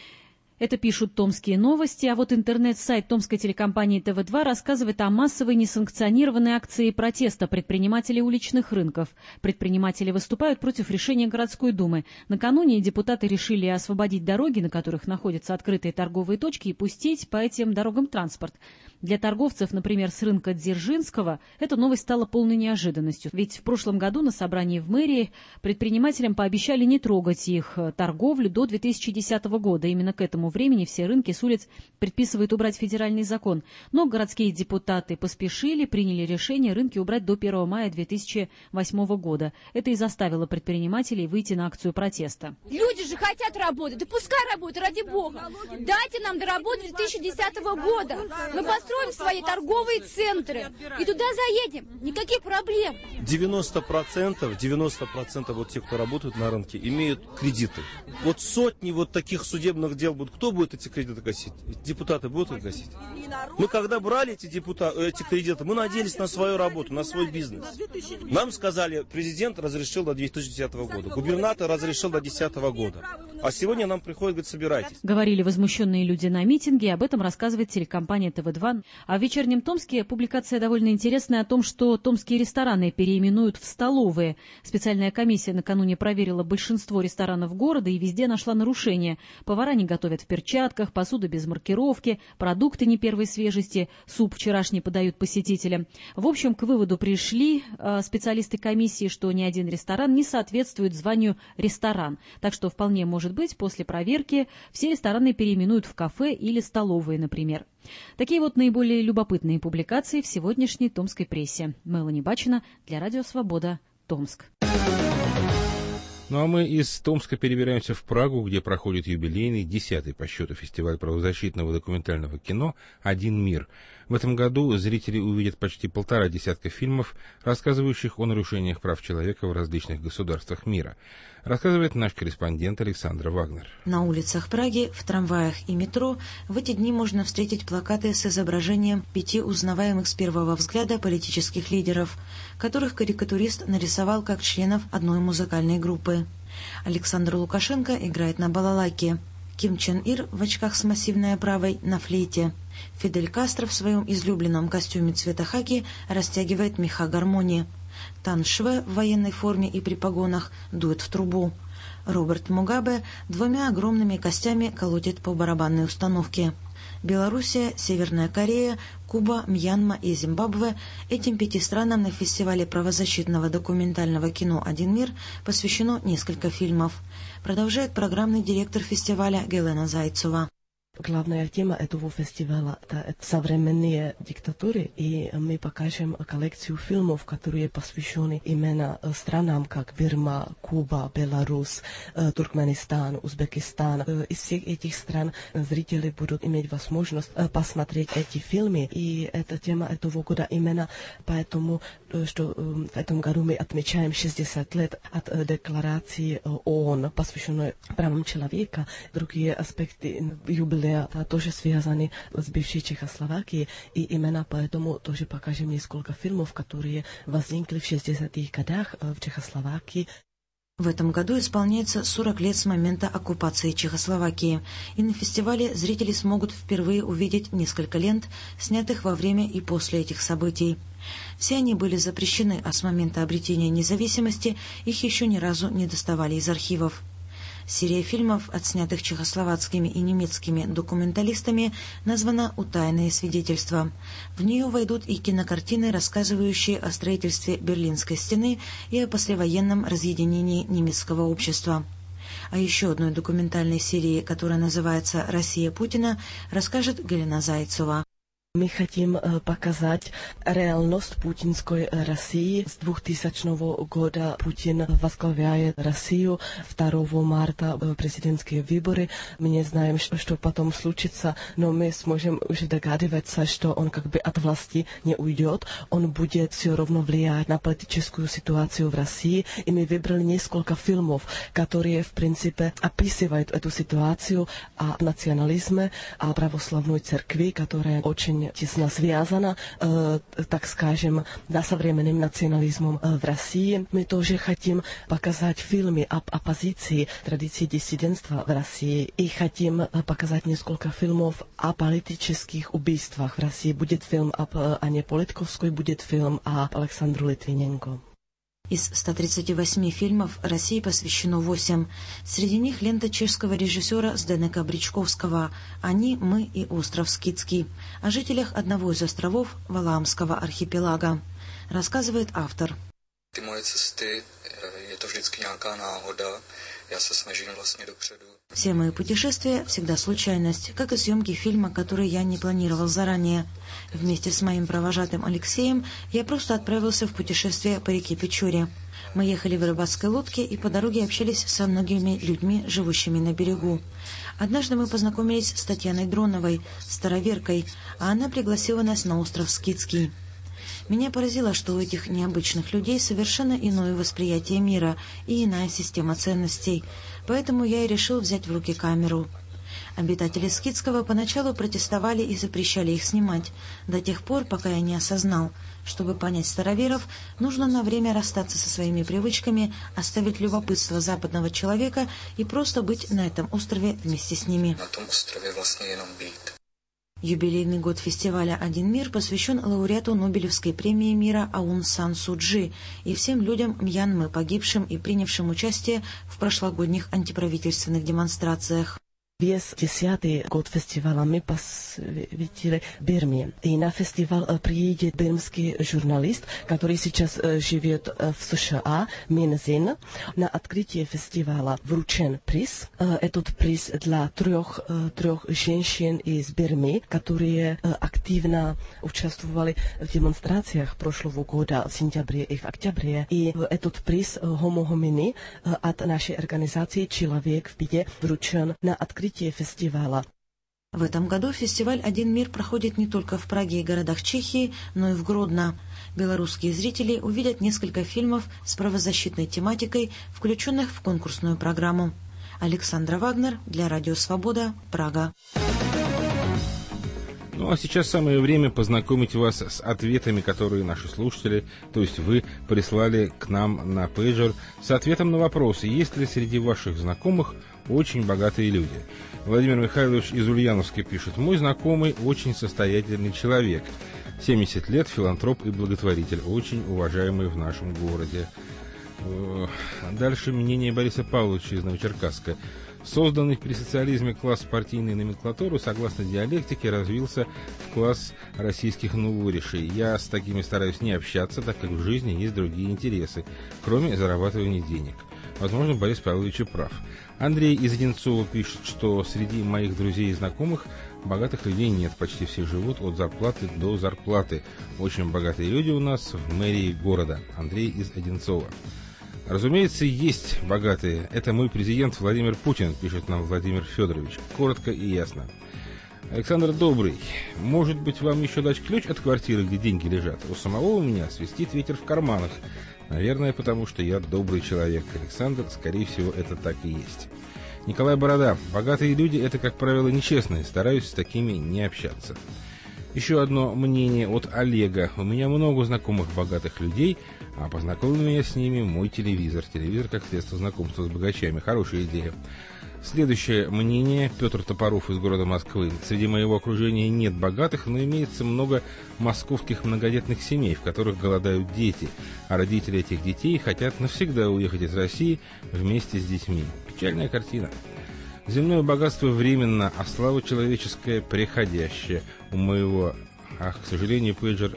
Это пишут «Томские новости», а вот интернет-сайт томской телекомпании ТВ2 рассказывает о массовой несанкционированной акции протеста предпринимателей уличных рынков. Предприниматели выступают против решения городской думы. Накануне депутаты решили освободить дороги, на которых находятся открытые торговые точки, и пустить по этим дорогам транспорт. Для торговцев, например, с рынка Дзержинского, эта новость стала полной неожиданностью. Ведь в прошлом году на собрании в мэрии предпринимателям пообещали не трогать их торговлю до 2010 года. Именно к этому времени все рынки с улиц предписывает убрать федеральный закон. Но городские депутаты поспешили, приняли решение рынки убрать до 1 мая 2008 года. Это и заставило предпринимателей выйти на акцию протеста. Люди же хотят работать, да пускай работают, ради бога. Дайте нам доработать 2010 года. Мы построим свои торговые центры и туда заедем. Никаких проблем. 90% вот тех, кто работает на рынке, имеют кредиты. Вот сотни вот таких судебных дел будут. Кто будет эти кредиты гасить? Депутаты будут их гасить? Мы когда брали эти кредиты, мы надеялись на свою работу, на свой бизнес. Нам сказали, президент разрешил до 2010 года, губернатор разрешил до 2010 года. А сегодня нам приходит, говорит, собирайтесь. Говорили возмущенные люди на митинге, об этом рассказывает телекомпания ТВ2. А в «Вечернем Томске» публикация довольно интересная о том, что томские рестораны переименуют в столовые. Специальная комиссия накануне проверила большинство ресторанов города и везде нашла нарушения. Повара не готовят в перчатках, посуда без маркировки, продукты не первой свежести, суп вчерашний подают посетителям. В общем, к выводу пришли специалисты комиссии, что ни один ресторан не соответствует званию ресторан. Так что вполне может быть, после проверки все рестораны переименуют в кафе или столовые, например. Такие вот наиболее любопытные публикации в сегодняшней томской прессе. Мелани Бачина для Радио Свобода, Томск. Ну а мы из Томска перебираемся в Прагу, где проходит юбилейный 10-й по счету фестиваль правозащитного документального кино «Один мир». В этом году зрители увидят почти 1,5 десятка фильмов, рассказывающих о нарушениях прав человека в различных государствах мира. Рассказывает наш корреспондент Александра Вагнер. На улицах Праги, в трамваях и метро в эти дни можно встретить плакаты с изображением 5 узнаваемых с первого взгляда политических лидеров, которых карикатурист нарисовал как членов одной музыкальной группы. Александр Лукашенко играет на балалайке, Ким Чен Ир в очках с массивной оправой на флейте. Фидель Кастро в своем излюбленном костюме цвета хаки растягивает меха гармонии. Тан Шве в военной форме и при погонах дует в трубу. Роберт Мугабе 2 огромными костями колотит по барабанной установке. Белоруссия, Северная Корея, Куба, Мьянма и Зимбабве – этим 5 странам на фестивале правозащитного документального кино «Один мир» посвящено несколько фильмов. Продолжает программный директор фестиваля Гелена Зайцева. Главная тема этого фестиваля – это современные диктатуры, и мы покажем коллекцию фильмов, которые посвящены именно странам, как Бирма, Куба, Беларусь, Туркменистан, Узбекистан. Из всех этих стран зрители будут иметь возможность посмотреть эти фильмы, и эта тема этого года именно поэтому, что в этом году мы отмечаем 60 лет от декларации ООН, посвященной правам человека. Другие аспекты юбилея тоже связаны с бывшей Чехословакией, и именно поэтому тоже покажем несколько фильмов, которые возникли в 60-х годах в Чехословакии. В этом году исполняется 40 лет с момента оккупации Чехословакии, и на фестивале зрители смогут впервые увидеть несколько лент, снятых во время и после этих событий. Все они были запрещены, а с момента обретения независимости их еще ни разу не доставали из архивов. Серия фильмов, отснятых чехословацкими и немецкими документалистами, названа «Утаенные свидетельства». В нее войдут и кинокартины, рассказывающие о строительстве Берлинской стены и о послевоенном разъединении немецкого общества. О еще одной документальной серии, которая называется «Россия Путина», расскажет Галина Зайцева. Мы хотим показать реальность путинской России. С 2000 года Путин возглавляет Россию. 2 марта президентские выборы. Мы не знаем, что потом случится, но мы сможем уже догадываться, что он как бы от власти не уйдет. Он будет все равно влиять на политическую ситуацию в России. И мы выбрали несколько фильмов, которые, в принципе, описывают эту ситуацию о национализме, о православной церкви, которая очень тесно связана, так скажем, с современным национализмом в России. Мы тоже хотим показать фильмы об оппозиции, традиции диссидентства в России. И хотим показать несколько фильмов о политических убийствах в России. Будет фильм об Анне Политковской, будет фильм об Александру Литвиненко. Из 138 фильмов России посвящено 8. Среди них лента чешского режиссера Зденека Бричковского «Они, мы и остров Скитский» о жителях одного из островов Валаамского архипелага. Рассказывает автор. Ty moje cesty, je to vždycky nějaká náhoda. Já se snažím vlastně dopředu. Все мои путешествия всегда случайность, как и съемки фильма, который я не планировал заранее. Вместе с моим провожатым Алексеем я просто отправился в путешествие по реке Печоре. Мы ехали в рыбацкой лодке и по дороге общались со многими людьми, живущими на берегу. Однажды мы познакомились с Татьяной Дроновой, староверкой, а она пригласила нас на остров Скитский. Меня поразило, что у этих необычных людей совершенно иное восприятие мира и иная система ценностей, поэтому я и решил взять в руки камеру. Обитатели Скитского поначалу протестовали и запрещали их снимать, до тех пор, пока я не осознал, чтобы понять староверов, нужно на время расстаться со своими привычками, оставить любопытство западного человека и просто быть на этом острове вместе с ними. На том острове vlastně jenom být. Юбилейный год фестиваля «Один мир» посвящен лауреату Нобелевской премии мира Аун Сан Су Чжи и всем людям Мьянмы, погибшим и принявшим участие в прошлогодних антиправительственных демонстрациях. Весь 10-й год фестиваля мы посвятили Бирме. И на фестиваль приедет бирмский журналист, который сейчас живет в США, Мин Зин. На открытие фестиваля вручен приз. Этот приз для трех женщин из Бирмы, которые активно участвовали в демонстрациях прошлого года в сентябре и в октябре. И этот приз Homo Homini от нашей организации «Человек в беде» вручен на открытие фестиваля. В этом году фестиваль «Один мир» проходит не только в Праге и городах Чехии, но и в Гродно. Белорусские зрители увидят несколько фильмов с правозащитной тематикой, включенных в конкурсную программу. Александра Вагнер для Радио Свобода, Прага. Ну а сейчас самое время познакомить вас с ответами, которые наши слушатели, то есть вы, прислали к нам на пейджер, с ответом на вопросы, есть ли среди ваших знакомых очень богатые люди. Владимир Михайлович из Ульяновска пишет: «Мой знакомый очень состоятельный человек, 70 лет, филантроп и благотворитель, очень уважаемый в нашем городе». Дальше мнение Бориса Павловича из Новочеркасска. Созданный при социализме класс партийной номенклатуры, согласно диалектике, развился в класс российских новоришей. Я с такими стараюсь не общаться, так как в жизни есть другие интересы, кроме зарабатывания денег. Возможно, Борис Павлович и прав. Андрей из Одинцова пишет, что среди моих друзей и знакомых богатых людей нет. Почти все живут от зарплаты до зарплаты. Очень богатые люди у нас в мэрии города. Андрей из Одинцова. Разумеется, есть богатые. Это мой президент Владимир Путин, пишет нам Владимир Федорович. Коротко и ясно. Александр Добрый. Может быть, вам еще дать ключ от квартиры, где деньги лежат? У самого у меня свистит ветер в карманах. Наверное, потому что я добрый человек. Александр, скорее всего, это так и есть. Николай Борода. Богатые люди – это, как правило, нечестные. Стараюсь с такими не общаться. Еще одно мнение от Олега. У меня много знакомых богатых людей, а познакомил меня с ними мой телевизор. Телевизор как средство знакомства с богачами. Хорошая идея. Следующее мнение. Петр Топоров из города Москвы. Среди моего окружения нет богатых, но имеется много московских многодетных семей, в которых голодают дети, а родители этих детей хотят навсегда уехать из России вместе с детьми. Печальная картина. Земное богатство временно, а слава человеческая приходящая. У моего, к сожалению, пейджер,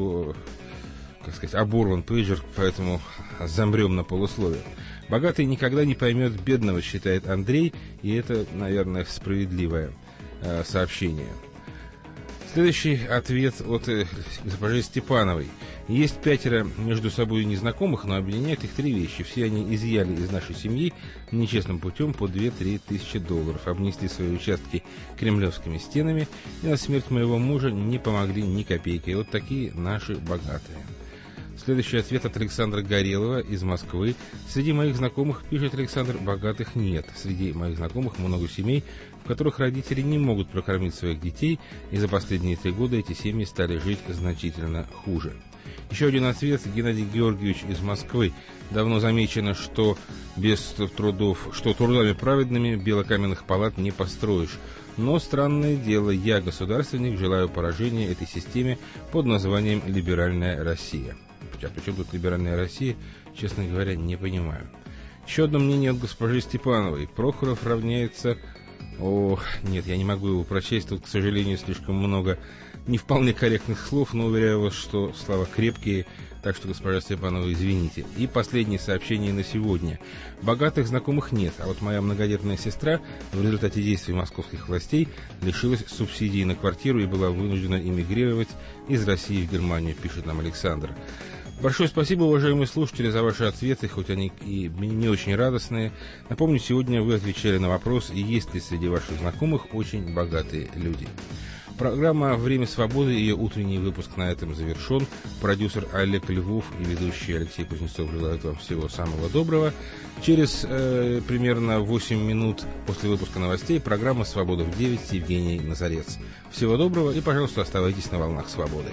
оборван пейджер, поэтому замрем на полусловие. Богатый никогда не поймет бедного, считает Андрей, и это, наверное, справедливое сообщение. Следующий ответ от госпожи Степановой. Есть 5 между собой незнакомых, но объединяют их 3 вещи. Все они изъяли из нашей семьи нечестным путем по 2-3 тысячи долларов, обнесли свои участки кремлевскими стенами и на смерть моего мужа не помогли ни копейки. Вот такие наши богатые. Следующий ответ от Александра Горелова из Москвы. Среди моих знакомых, пишет Александр, богатых нет. Среди моих знакомых много семей, в которых родители не могут прокормить своих детей, и за последние 3 года эти семьи стали жить значительно хуже. Еще один ответ. Геннадий Георгиевич из Москвы. Давно замечено, что трудами праведными белокаменных палат не построишь. Но странное дело, я, государственник, желаю поражения этой системе под названием «Либеральная Россия». А причем тут либеральная Россия, честно говоря, не понимаю. Еще одно мнение от госпожи Степановой. Прохоров равняется... Нет, я не могу его прочесть, тут, к сожалению, слишком много не вполне корректных слов, но уверяю вас, что слова крепкие, так что, госпожа Степанова, извините. И последнее сообщение на сегодня. Богатых знакомых нет, а вот моя многодетная сестра в результате действий московских властей лишилась субсидий на квартиру и была вынуждена эмигрировать из России в Германию, пишет нам Александр. Большое спасибо, уважаемые слушатели, за ваши ответы, хоть они и не очень радостные. Напомню, сегодня вы отвечали на вопрос, есть ли среди ваших знакомых очень богатые люди. Программа «Время свободы» и ее утренний выпуск на этом завершен. Продюсер Олег Львов и ведущий Алексей Кузнецов желают вам всего самого доброго. Через примерно 8 минут после выпуска новостей программа «Свобода в 9» с Евгенией Назарец. Всего доброго и, пожалуйста, оставайтесь на волнах свободы.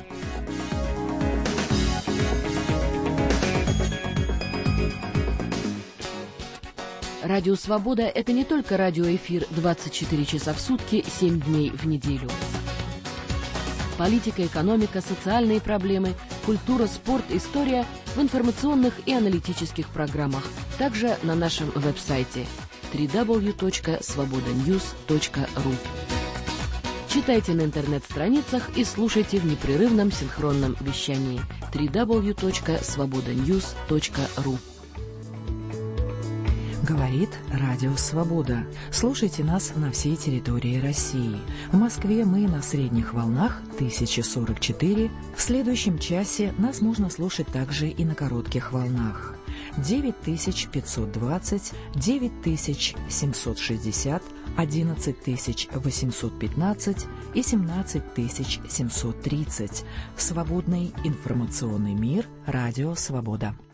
Радио «Свобода» — это не только радиоэфир 24 часа в сутки, 7 дней в неделю. Политика, экономика, социальные проблемы, культура, спорт, история в информационных и аналитических программах. Также на нашем веб-сайте www.svobodanews.ru. Читайте на интернет-страницах и слушайте в непрерывном синхронном вещании www.svobodanews.ru. Говорит Радио Свобода. Слушайте нас на всей территории России. В Москве мы на средних волнах 1044. В следующем часе нас можно слушать также и на коротких волнах. 9520, 9760, 11815 и 17730. Свободный информационный мир. Радио Свобода.